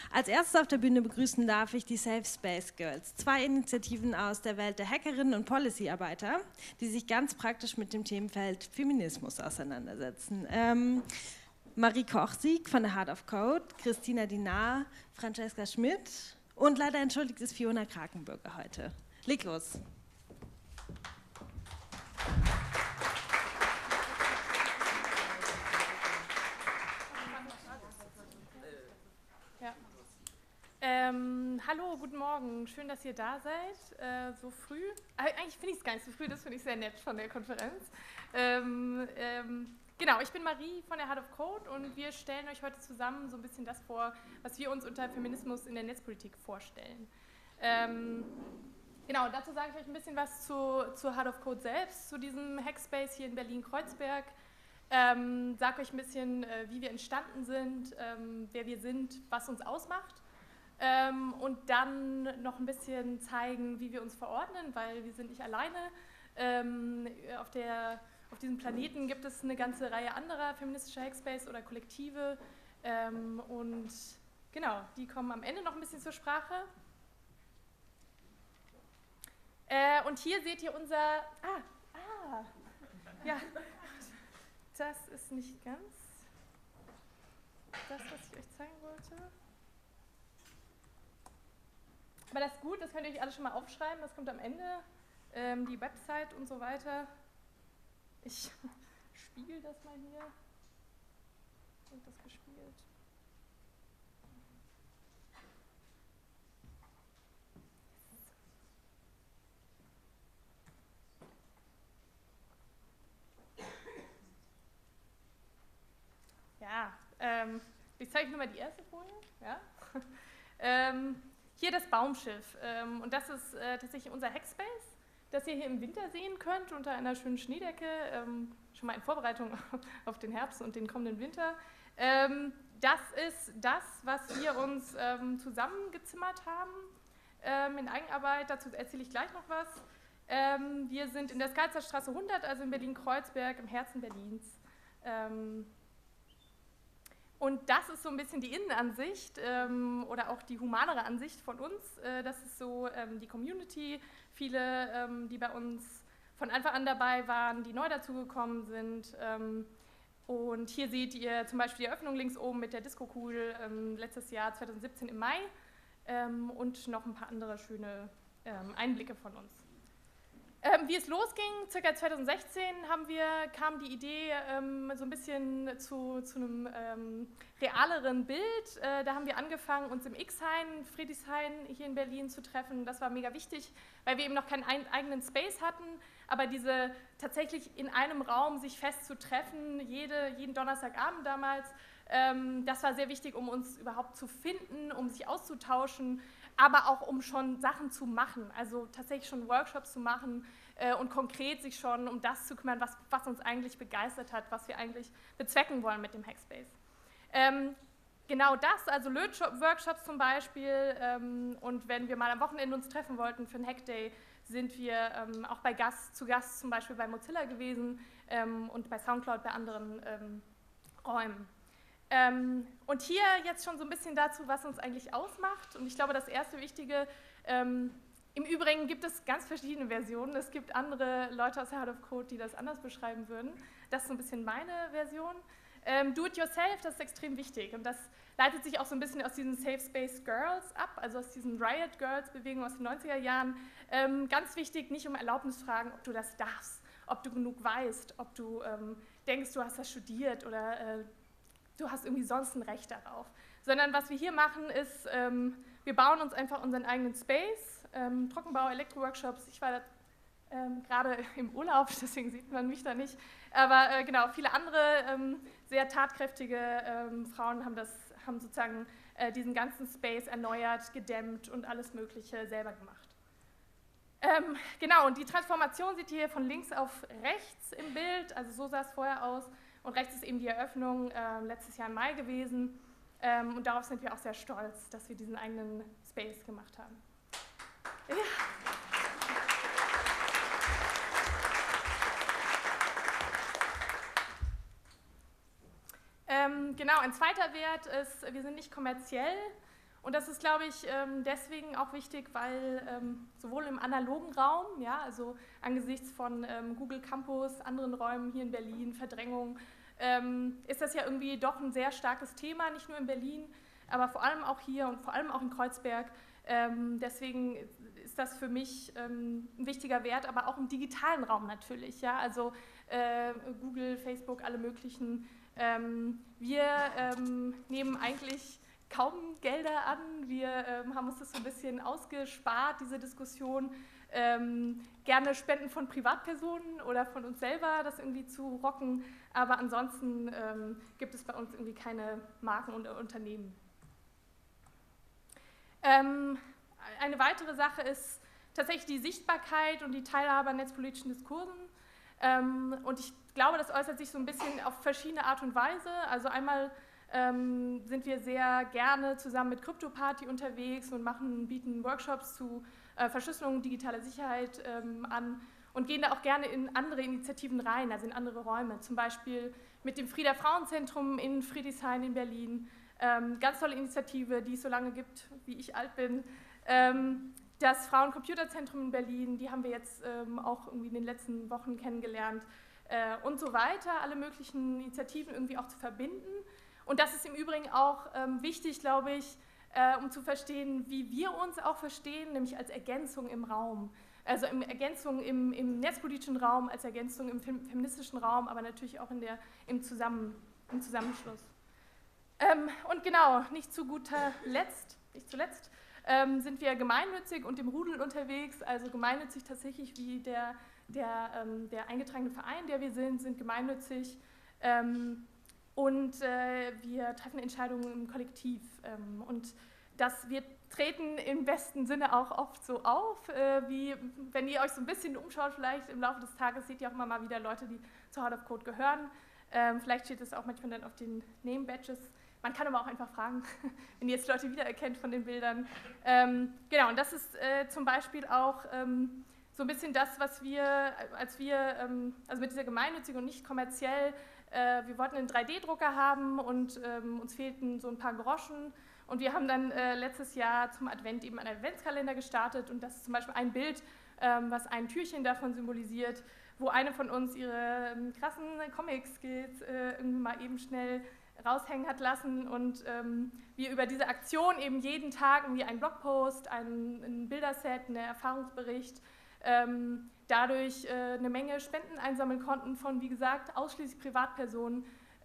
Als erstes auf der Bühne begrüßen darf ich die Safe Space Girls, 2 Initiativen aus der Welt der Hackerinnen und Policyarbeiter, die sich ganz praktisch mit dem Themenfeld Feminismus auseinandersetzen. Marie Kochsieg von der Heart of Code, Christina Dinar, Francesca Schmidt und leider entschuldigt ist Fiona Krakenbürger heute. Leg los! Hallo, guten Morgen. Schön, dass ihr da seid, so früh. Eigentlich finde ich es gar nicht so früh, das finde ich sehr nett von der Konferenz. Genau, ich bin Marie von der Heart of Code und wir stellen euch heute zusammen so ein bisschen das vor, was wir uns unter Feminismus in der Netzpolitik vorstellen. Genau, dazu sage ich euch ein bisschen was zur Heart of Code selbst, zu diesem Hackspace hier in Berlin-Kreuzberg. Sage euch ein bisschen, wie wir entstanden sind, wer wir sind, was uns ausmacht. Und dann noch ein bisschen zeigen, wie wir uns verordnen, weil wir sind nicht alleine. Auf diesem Planeten gibt es eine ganze Reihe anderer feministischer Hackspace oder Kollektive. Und genau, die kommen am Ende noch ein bisschen zur Sprache. Und hier seht ihr unser... Ja, das ist nicht ganz das, was ich euch zeigen wollte. Aber das ist gut, das könnt ihr euch alle schon mal aufschreiben, das kommt am Ende, die Website und so weiter. Ich spiegel das mal hier. Wird das gespiegelt? Ja, ich zeige euch nur mal die erste Folie. Ja. Hier das Baumschiff und das ist tatsächlich unser Hackspace, das ihr hier im Winter sehen könnt unter einer schönen Schneedecke, schon mal in Vorbereitung auf den Herbst und den kommenden Winter. Das ist das, was wir uns zusammengezimmert haben in Eigenarbeit, dazu erzähle ich gleich noch was. Wir sind in der Skalzerstraße 100, also in Berlin-Kreuzberg, im Herzen Berlins. Und das ist so ein bisschen die Innenansicht oder auch die humanere Ansicht von uns. Das ist so die Community, viele, die bei uns von Anfang an dabei waren, die neu dazugekommen sind. Und hier seht ihr zum Beispiel die Eröffnung links oben mit der Disco-Kugel letztes Jahr 2017 im Mai und noch ein paar andere schöne Einblicke von uns. Wie es losging, ca. 2016 kam die Idee so ein bisschen zu einem realeren Bild. Da haben wir angefangen, uns im X-Hain, Friedrichshain hier in Berlin zu treffen. Das war mega wichtig, weil wir eben noch keinen eigenen Space hatten, aber diese tatsächlich in einem Raum sich fest zu treffen, jeden Donnerstagabend damals, das war sehr wichtig, um uns überhaupt zu finden, um sich auszutauschen, aber auch um schon Sachen zu machen, also tatsächlich schon Workshops zu machen und konkret sich schon um das zu kümmern, was uns eigentlich begeistert hat, was wir eigentlich bezwecken wollen mit dem Hackspace. Genau das, also Lötworkshops zum Beispiel, und wenn wir mal am Wochenende uns treffen wollten für einen Hackday, sind wir auch zu Gast zum Beispiel bei Mozilla gewesen und bei Soundcloud bei anderen Räumen. Und hier jetzt schon so ein bisschen dazu, was uns eigentlich ausmacht. Und ich glaube, das erste Wichtige, im Übrigen gibt es ganz verschiedene Versionen. Es gibt andere Leute aus der Heart of Code, die das anders beschreiben würden. Das ist so ein bisschen meine Version. Do it yourself, das ist extrem wichtig. Und das leitet sich auch so ein bisschen aus diesen Safe Space Girls ab, also aus diesen Riot Girls Bewegungen aus den 90er Jahren. Ganz wichtig, nicht um Erlaubnis fragen, ob du das darfst, ob du genug weißt, ob du denkst, du hast das studiert oder du hast irgendwie sonst ein Recht darauf. Sondern was wir hier machen ist, wir bauen uns einfach unseren eigenen Space, Trockenbau, Elektro-Workshops. Ich war gerade im Urlaub, deswegen sieht man mich da nicht. Aber genau, viele andere sehr tatkräftige Frauen haben sozusagen diesen ganzen Space erneuert, gedämmt und alles Mögliche selber gemacht. Genau, und die Transformation seht ihr hier von links auf rechts im Bild, also so sah es vorher aus. Und rechts ist eben die Eröffnung letztes Jahr im Mai gewesen. Und darauf sind wir auch sehr stolz, dass wir diesen eigenen Space gemacht haben. Ja. Genau, ein zweiter Wert ist, wir sind nicht kommerziell Und das ist, glaube ich, deswegen auch wichtig, weil sowohl im analogen Raum, ja, also angesichts von Google Campus, anderen Räumen hier in Berlin, Verdrängung, ist das ja irgendwie doch ein sehr starkes Thema, nicht nur in Berlin, aber vor allem auch hier und vor allem auch in Kreuzberg. Deswegen ist das für mich ein wichtiger Wert, aber auch im digitalen Raum natürlich, ja, also Google, Facebook, alle möglichen. Wir nehmen eigentlich kaum Gelder an. Wir haben uns das so ein bisschen ausgespart, diese Diskussion. Gerne Spenden von Privatpersonen oder von uns selber, das irgendwie zu rocken. Aber ansonsten gibt es bei uns irgendwie keine Marken und Unternehmen. Eine weitere Sache ist tatsächlich die Sichtbarkeit und die Teilhabe an netzpolitischen Diskursen. Und ich glaube, das äußert sich so ein bisschen auf verschiedene Art und Weise. Also einmal sind wir sehr gerne zusammen mit CryptoParty unterwegs und bieten Workshops zu Verschlüsselung, digitaler Sicherheit an und gehen da auch gerne in andere Initiativen rein, also in andere Räume. Zum Beispiel mit dem Frieda-Frauenzentrum in Friedrichshain in Berlin. Ganz tolle Initiative, die es so lange gibt, wie ich alt bin. Das Frauen-Computerzentrum in Berlin, die haben wir jetzt auch irgendwie in den letzten Wochen kennengelernt. Und so weiter, alle möglichen Initiativen irgendwie auch zu verbinden. Und das ist im Übrigen auch wichtig, glaube ich, um zu verstehen, wie wir uns auch verstehen, nämlich als Ergänzung im Raum. Also Ergänzung im netzpolitischen Raum, als Ergänzung im feministischen Raum, aber natürlich auch im Zusammenschluss. Und genau, nicht zuletzt sind wir gemeinnützig und im Rudel unterwegs, also gemeinnützig tatsächlich wie der eingetragene Verein, der wir sind gemeinnützig. Und wir treffen Entscheidungen im Kollektiv. Und wir treten im besten Sinne auch oft so auf, wie wenn ihr euch so ein bisschen umschaut, vielleicht im Laufe des Tages seht ihr auch immer mal wieder Leute, die zu Heart of Code gehören. Vielleicht steht es auch manchmal dann auf den Name-Badges. Man kann aber auch einfach fragen, wenn ihr jetzt Leute wiedererkennt von den Bildern. Genau, und das ist zum Beispiel auch so ein bisschen das, was wir, also mit dieser gemeinnützigen und nicht kommerziell, wir wollten einen 3D-Drucker haben und uns fehlten so ein paar Groschen. Und wir haben dann letztes Jahr zum Advent eben einen Adventskalender gestartet. Und das ist zum Beispiel ein Bild, was ein Türchen davon symbolisiert, wo eine von uns ihre krassen Comic-Skills irgendwie mal eben schnell raushängen hat lassen. Und wir über diese Aktion eben jeden Tag irgendwie einen Blogpost, ein Bilderset, einen Erfahrungsbericht, dadurch eine Menge Spenden einsammeln konnten von, wie gesagt, ausschließlich Privatpersonen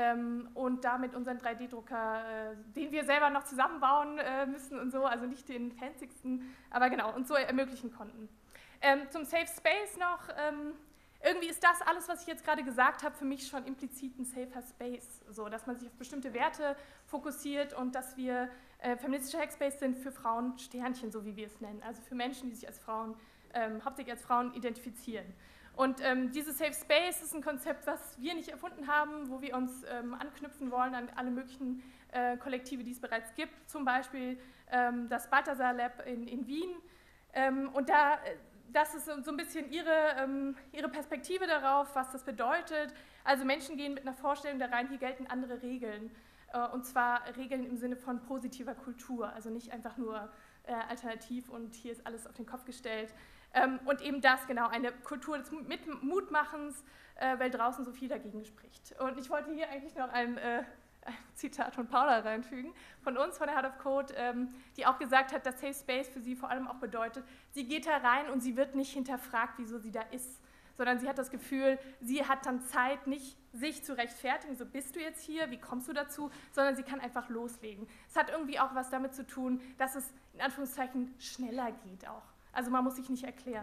und damit unseren 3D-Drucker, den wir selber noch zusammenbauen müssen und so, also nicht den fancysten, aber genau, uns so ermöglichen konnten. Zum Safe Space noch, irgendwie ist das alles, was ich jetzt gerade gesagt habe, für mich schon implizit ein safer Space, so, dass man sich auf bestimmte Werte fokussiert und dass wir feministischer Hackspace sind für Frauen, Sternchen, so wie wir es nennen, also für Menschen, die sich als Frauen hauptsächlich als Frauen identifizieren. Und dieses Safe Space ist ein Konzept, was wir nicht erfunden haben, wo wir uns anknüpfen wollen an alle möglichen Kollektive, die es bereits gibt, zum Beispiel das Balthasar Lab in Wien. Und das ist so ein bisschen ihre Perspektive darauf, was das bedeutet. Also Menschen gehen mit einer Vorstellung da rein, hier gelten andere Regeln. Und zwar Regeln im Sinne von positiver Kultur, also nicht einfach nur alternativ und hier ist alles auf den Kopf gestellt. Und eben das, genau, eine Kultur des Mutmachens, weil draußen so viel dagegen spricht. Und ich wollte hier eigentlich noch ein Zitat von Paula reinfügen, von uns, von der Heart of Code, die auch gesagt hat, dass Safe Space für sie vor allem auch bedeutet, sie geht da rein und sie wird nicht hinterfragt, wieso sie da ist, sondern sie hat das Gefühl, sie hat dann Zeit, nicht sich zu rechtfertigen, so bist du jetzt hier, wie kommst du dazu, sondern sie kann einfach loslegen. Es hat irgendwie auch was damit zu tun, dass es in Anführungszeichen schneller geht auch. Also man muss sich nicht erklären.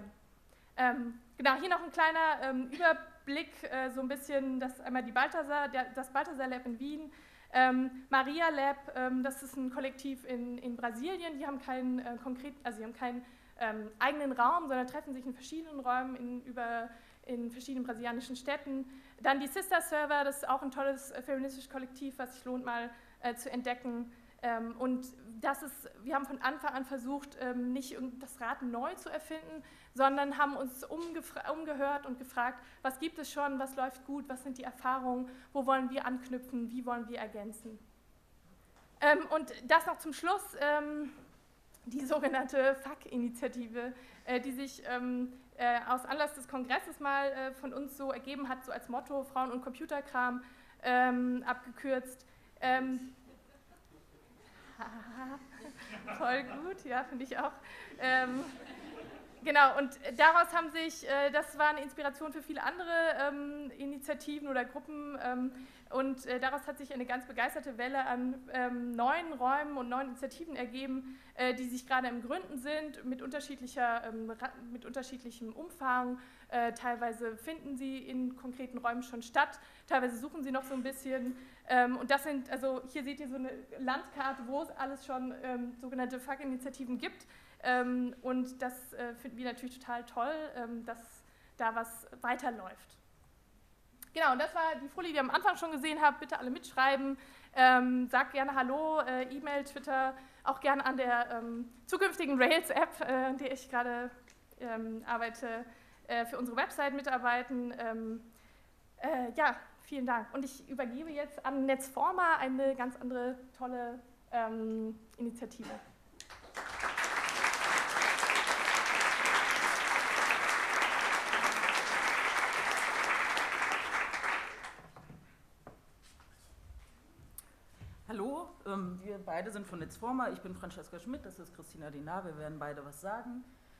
Genau, hier noch ein kleiner Überblick, so ein bisschen, das einmal das Balthasar Lab in Wien, Maria Lab, das ist ein Kollektiv in Brasilien, die haben keinen eigenen Raum, sondern treffen sich in verschiedenen Räumen in verschiedenen brasilianischen Städten. Dann die Sister Server, das ist auch ein tolles feministisches Kollektiv, was sich lohnt mal zu entdecken. Und wir haben von Anfang an versucht, nicht das Rad neu zu erfinden, sondern haben uns umgehört und gefragt, was gibt es schon, was läuft gut, was sind die Erfahrungen, wo wollen wir anknüpfen, wie wollen wir ergänzen. Und das noch zum Schluss, die sogenannte FAK-Initiative, die sich aus Anlass des Kongresses mal von uns so ergeben hat, so als Motto Frauen und Computerkram abgekürzt. Voll gut, ja, finde ich auch. Genau, und daraus haben sich, das war eine Inspiration für viele andere Initiativen oder Gruppen, und daraus hat sich eine ganz begeisterte Welle an neuen Räumen und neuen Initiativen ergeben, die sich gerade im Gründen sind, mit unterschiedlichem Umfang. Teilweise finden sie in konkreten Räumen schon statt, teilweise suchen sie noch so ein bisschen. Und das sind, also hier seht ihr so eine Landkarte, wo es alles schon sogenannte FAK-Initiativen gibt. Und das finden wir natürlich total toll, dass da was weiterläuft. Genau, und das war die Folie, die ihr am Anfang schon gesehen habt. Bitte alle mitschreiben. Sagt gerne Hallo, E-Mail, Twitter, auch gerne an der zukünftigen Rails-App, an der ich gerade arbeite, für unsere Website mitarbeiten. Ja, vielen Dank. Und ich übergebe jetzt an Netzforma, eine ganz andere tolle Initiative. Hallo, wir beide sind von Netzforma. Ich bin Francesca Schmidt, das ist Christina Dinar, wir werden beide was sagen.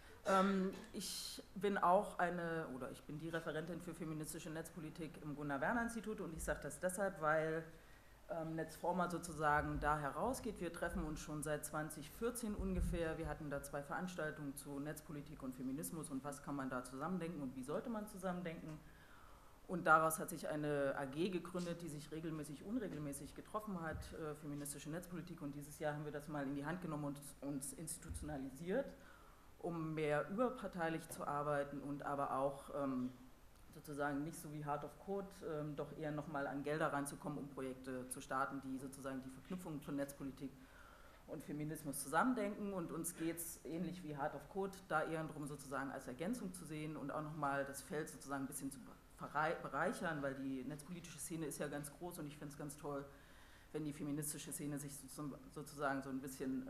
Ich bin auch ich bin die Referentin für feministische Netzpolitik im Gunnar-Werner-Institut, und ich sage das deshalb, weil Netzforma sozusagen da herausgeht. Wir treffen uns schon seit 2014 ungefähr. Wir hatten da 2 Veranstaltungen zu Netzpolitik und Feminismus und was kann man da zusammendenken und wie sollte man zusammendenken. Und daraus hat sich eine AG gegründet, die sich regelmäßig, unregelmäßig getroffen hat, feministische Netzpolitik. Und dieses Jahr haben wir das mal in die Hand genommen und uns institutionalisiert, um mehr überparteilich zu arbeiten und aber auch sozusagen nicht so wie Heart of Code, doch eher nochmal an Gelder ranzukommen, um Projekte zu starten, die sozusagen die Verknüpfung von Netzpolitik und Feminismus zusammendenken. Und uns geht es ähnlich wie Heart of Code da eher darum, sozusagen als Ergänzung zu sehen und auch nochmal das Feld sozusagen ein bisschen zu bereichern, weil die netzpolitische Szene ist ja ganz groß und ich finde es ganz toll, wenn die feministische Szene sich sozusagen so ein bisschen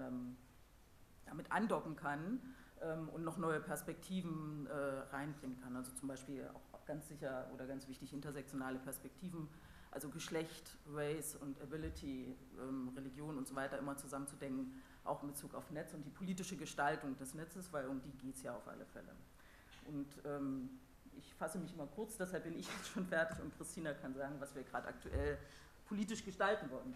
damit andocken kann und noch neue Perspektiven reinbringen kann. Also zum Beispiel auch ganz sicher oder ganz wichtig intersektionale Perspektiven, also Geschlecht, Race und Ability, Religion und so weiter immer zusammenzudenken, auch in Bezug auf Netz und die politische Gestaltung des Netzes, weil um die geht es ja auf alle Fälle. Und ich fasse mich immer kurz, deshalb bin ich jetzt schon fertig und Christina kann sagen, was wir gerade aktuell politisch gestalten wollen.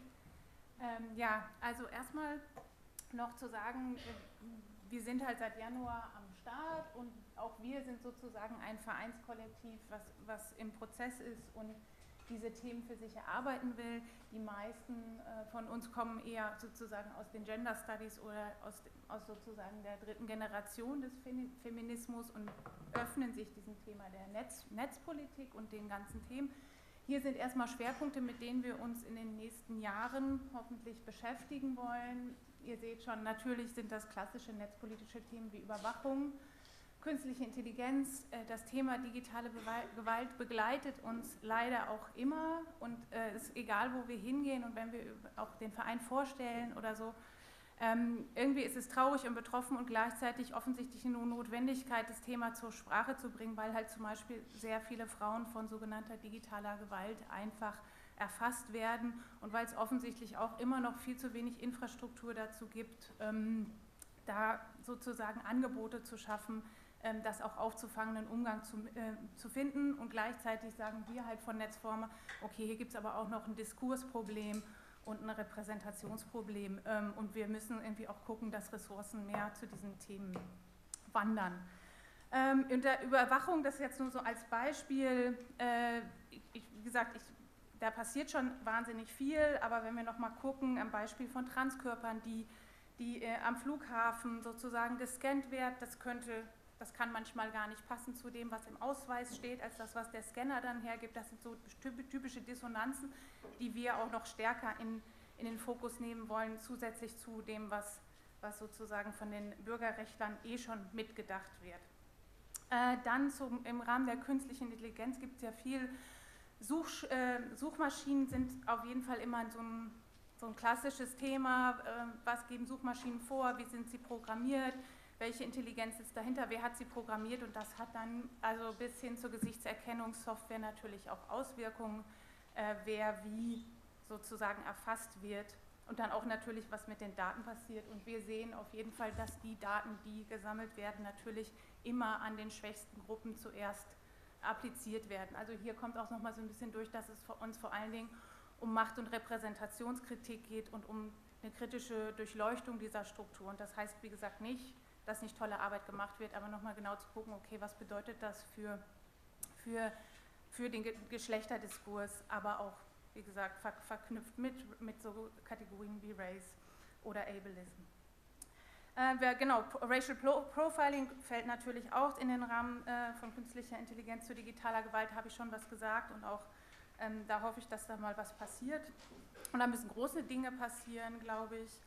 Ja, also erstmal noch zu sagen, wir sind halt seit Januar am Start und auch wir sind sozusagen ein Vereinskollektiv, was im Prozess ist und diese Themen für sich erarbeiten will. Die meisten von uns kommen eher sozusagen aus den Gender Studies oder aus sozusagen der 3. Generation des Feminismus und öffnen sich diesem Thema der Netzpolitik und den ganzen Themen. Hier sind erstmal Schwerpunkte, mit denen wir uns in den nächsten Jahren hoffentlich beschäftigen wollen. Ihr seht schon, natürlich sind das klassische netzpolitische Themen wie Überwachung, künstliche Intelligenz, das Thema digitale Gewalt begleitet uns leider auch immer und es ist egal, wo wir hingehen und wenn wir auch den Verein vorstellen oder so, irgendwie ist es traurig und betroffen und gleichzeitig offensichtlich eine Notwendigkeit, das Thema zur Sprache zu bringen, weil halt zum Beispiel sehr viele Frauen von sogenannter digitaler Gewalt einfach erfasst werden und weil es offensichtlich auch immer noch viel zu wenig Infrastruktur dazu gibt, da sozusagen Angebote zu schaffen, das auch aufzufangen, einen Umgang zu finden und gleichzeitig sagen wir halt von Netzforma, okay, hier gibt es aber auch noch ein Diskursproblem und ein Repräsentationsproblem und wir müssen irgendwie auch gucken, dass Ressourcen mehr zu diesen Themen wandern. In der Überwachung, das jetzt nur so als Beispiel, wie gesagt, da passiert schon wahnsinnig viel, aber wenn wir nochmal gucken, am Beispiel von Transkörpern, die am Flughafen sozusagen gescannt werden, das kann manchmal gar nicht passen zu dem, was im Ausweis steht, als das, was der Scanner dann hergibt. Das sind so typische Dissonanzen, die wir auch noch stärker in den Fokus nehmen wollen, zusätzlich zu dem, was sozusagen von den Bürgerrechtlern schon mitgedacht wird. Dann im Rahmen der künstlichen Intelligenz gibt es ja viel, Suchmaschinen sind auf jeden Fall immer so ein so ein klassisches Thema, was geben Suchmaschinen vor, wie sind sie programmiert, welche Intelligenz ist dahinter, wer hat sie programmiert, und das hat dann also bis hin zur Gesichtserkennungssoftware natürlich auch Auswirkungen, wer wie sozusagen erfasst wird und dann auch natürlich, was mit den Daten passiert. Und wir sehen auf jeden Fall, dass die Daten, die gesammelt werden, natürlich immer an den schwächsten Gruppen zuerst appliziert werden. Also hier kommt auch nochmal so ein bisschen durch, dass es für uns vor allen Dingen um Macht- und Repräsentationskritik geht und um eine kritische Durchleuchtung dieser Struktur. Und das heißt, wie gesagt, nicht, dass nicht tolle Arbeit gemacht wird, aber nochmal genau zu gucken, okay, was bedeutet das für den Geschlechterdiskurs, aber auch, wie gesagt, verknüpft mit so Kategorien wie Race oder Ableism. Genau, Racial Profiling fällt natürlich auch in den Rahmen von künstlicher Intelligenz zu digitaler Gewalt, habe ich schon was gesagt, und auch da hoffe ich, dass da mal was passiert. Und da müssen große Dinge passieren, glaube ich.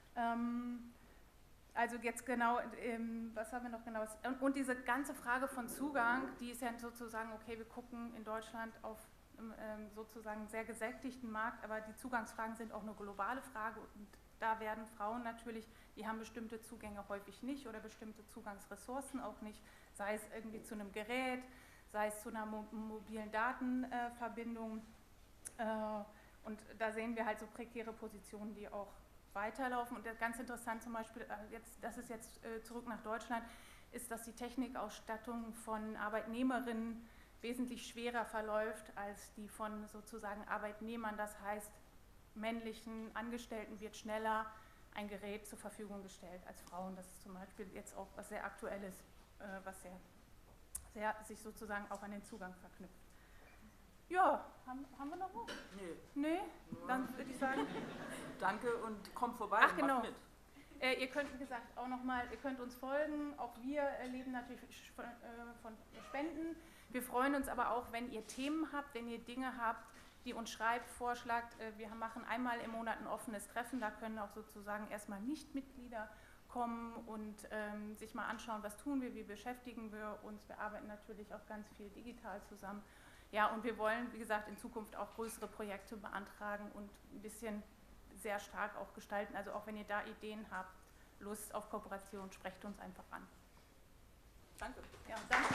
Also jetzt genau, was haben wir noch genau? Und diese ganze Frage von Zugang, die ist ja sozusagen, okay, wir gucken in Deutschland auf sozusagen einen sehr gesättigten Markt, aber die Zugangsfragen sind auch eine globale Frage, und da werden Frauen natürlich, die haben bestimmte Zugänge häufig nicht oder bestimmte Zugangsressourcen auch nicht, sei es irgendwie zu einem Gerät, sei es zu einer mobilen Datenverbindung, und da sehen wir halt so prekäre Positionen, die auch weiterlaufen. Und ganz interessant zum Beispiel, das ist jetzt zurück nach Deutschland, ist, dass die Technikausstattung von Arbeitnehmerinnen wesentlich schwerer verläuft als die von sozusagen Arbeitnehmern. Das heißt, männlichen Angestellten wird schneller ein Gerät zur Verfügung gestellt als Frauen. Das ist zum Beispiel jetzt auch was sehr Aktuelles, was sehr sich sozusagen auch an den Zugang verknüpft. Ja, haben wir noch was? Nee? Dann würde ich sagen... Danke und kommt vorbei und genau. macht mit. Ihr könnt, wie gesagt, auch nochmal, ihr könnt uns folgen. Auch wir leben natürlich von Spenden. Wir freuen uns aber auch, wenn ihr Themen habt, wenn ihr Dinge habt, die uns schreibt, vorschlagt. Wir machen einmal im Monat ein offenes Treffen. Da können auch sozusagen erstmal Nichtmitglieder kommen und sich mal anschauen, was tun wir, wie beschäftigen wir uns. Wir arbeiten natürlich auch ganz viel digital zusammen. Ja, und wir wollen, wie gesagt, in Zukunft auch größere Projekte beantragen und ein bisschen sehr stark auch gestalten. Also auch wenn ihr da Ideen habt, Lust auf Kooperation, sprecht uns einfach an. Danke. Ja, danke.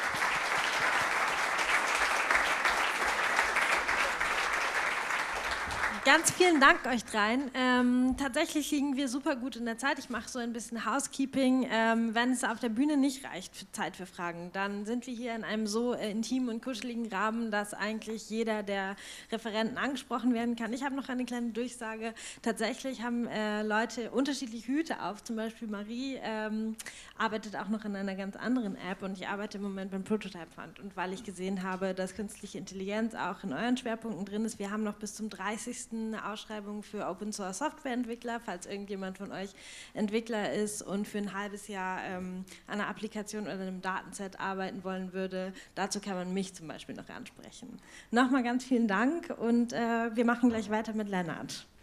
Ganz vielen Dank euch dreien. Tatsächlich liegen wir super gut in der Zeit. Ich mache so ein bisschen Housekeeping. Wenn es auf der Bühne nicht reicht für Zeit für Fragen, dann sind wir hier in einem so intimen und kuscheligen Rahmen, dass eigentlich jeder der Referenten angesprochen werden kann. Ich habe noch eine kleine Durchsage. Tatsächlich haben Leute unterschiedliche Hüte auf. Zum Beispiel Marie arbeitet auch noch in einer ganz anderen App, und ich arbeite im Moment beim Prototype Fund. Und weil ich gesehen habe, dass künstliche Intelligenz auch in euren Schwerpunkten drin ist, wir haben noch bis zum 30. eine Ausschreibung für Open Source Softwareentwickler, falls irgendjemand von euch Entwickler ist und für ein halbes Jahr an einer Applikation oder einem Datenset arbeiten wollen würde. Dazu kann man mich zum Beispiel noch ansprechen. Nochmal ganz vielen Dank, und wir machen gleich weiter mit Lennart.